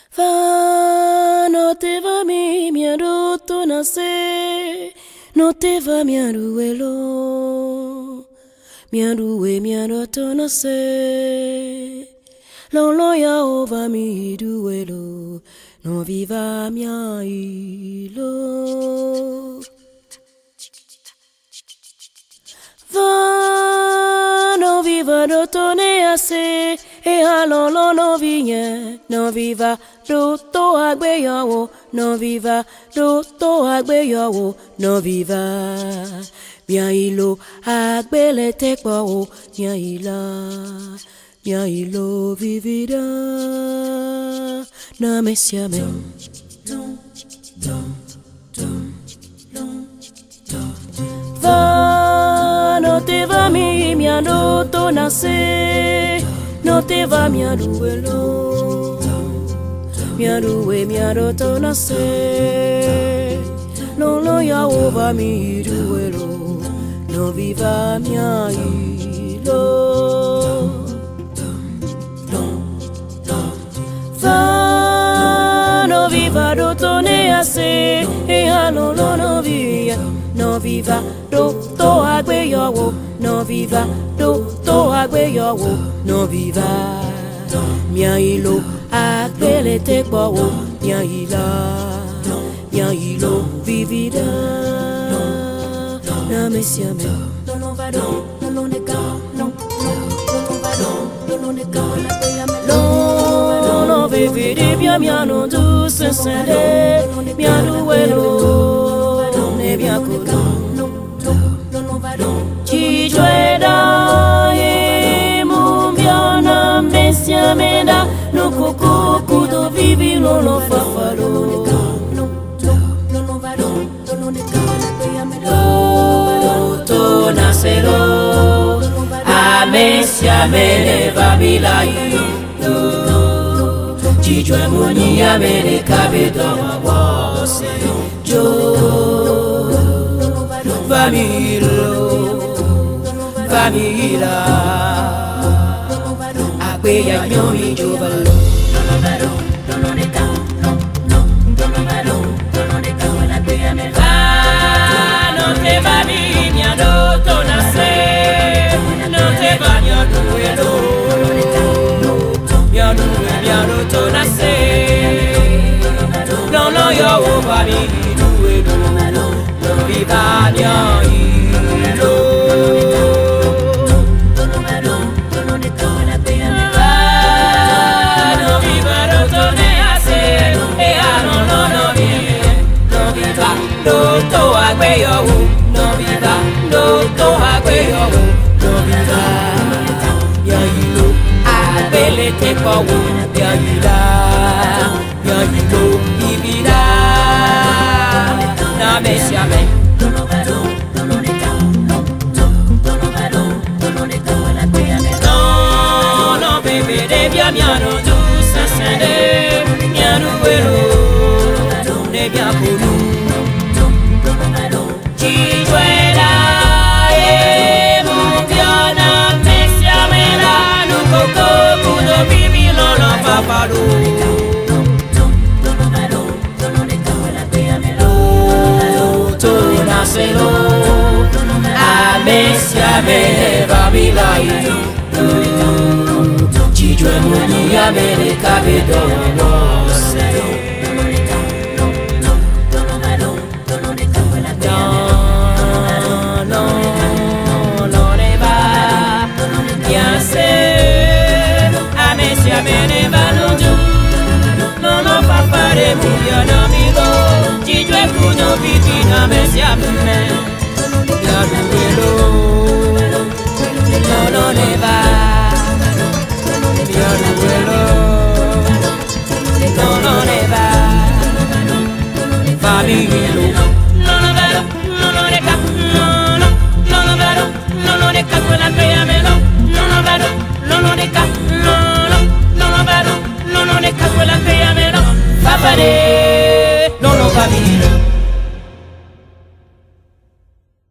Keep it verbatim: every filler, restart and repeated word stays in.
Va, no te va mi miedo tu nace, no te va mi aruelo, mi arue mi tu nace, lo lo ya ova mi duelo, no viva mi ilo. Va, no viva do tone ase, e halolo no vigne, no viva do to agbe yawo, no viva do to agbe yawo, no viva. Mia ilo agbe le tekwa o, mia ila, mia ilo vivida, na mesia me. Va, no te va mi miando to nace, no te va mi aruelo, mi arue mi to nace, no lo ya ova mi duelo, no viva mi ilo. Va, no viva do tone ase, e halo no no via. No viva do to agbe yawo, no viva do to agbe yawo, no viva. Mia ilo agbe le tekwa o, mia ila, mia ilo vivida. Na mesia me. No no va do, no no ne ka, no no no va do, no no ne ka la pe ya me. No no vividi bien mia no tu se sende, mia duelo. Bien no no no va no chi jueda e mon bien na mesia menda no coco kudo vivi no no fa fa no no no no va no no ne ka la pe ya me do to nasero a mesia me va bilai chi jue moni a me de cabedo wa se jo Familo, famila, agbe ya nyomi jobalo. Ah, no te va mi miado to nace, no te va miado duelo, miado miado to nace, no no yo va mi duelo. Viva mia ilo. No viva do tone ase, e ano no no vive. No viva do to agbe yawo, no viva do to agbe yawo, no viva. Mia ilo agbe le tekwa wo, mia ila, mia ilo vivida. Na mesia me. Miano tu sasende, miano vero, ne bien polu. Chi juega e mundiana mesia mela, no coco kudo bibi no no papado. Tu naselo, a mesia me va bilai. Jue moni ya mere cabedo se no no no ne va bien se a mesia mene va no ju no no fa fare muyo no amigo jue kuno viti na mesia me ya duelo no no ne va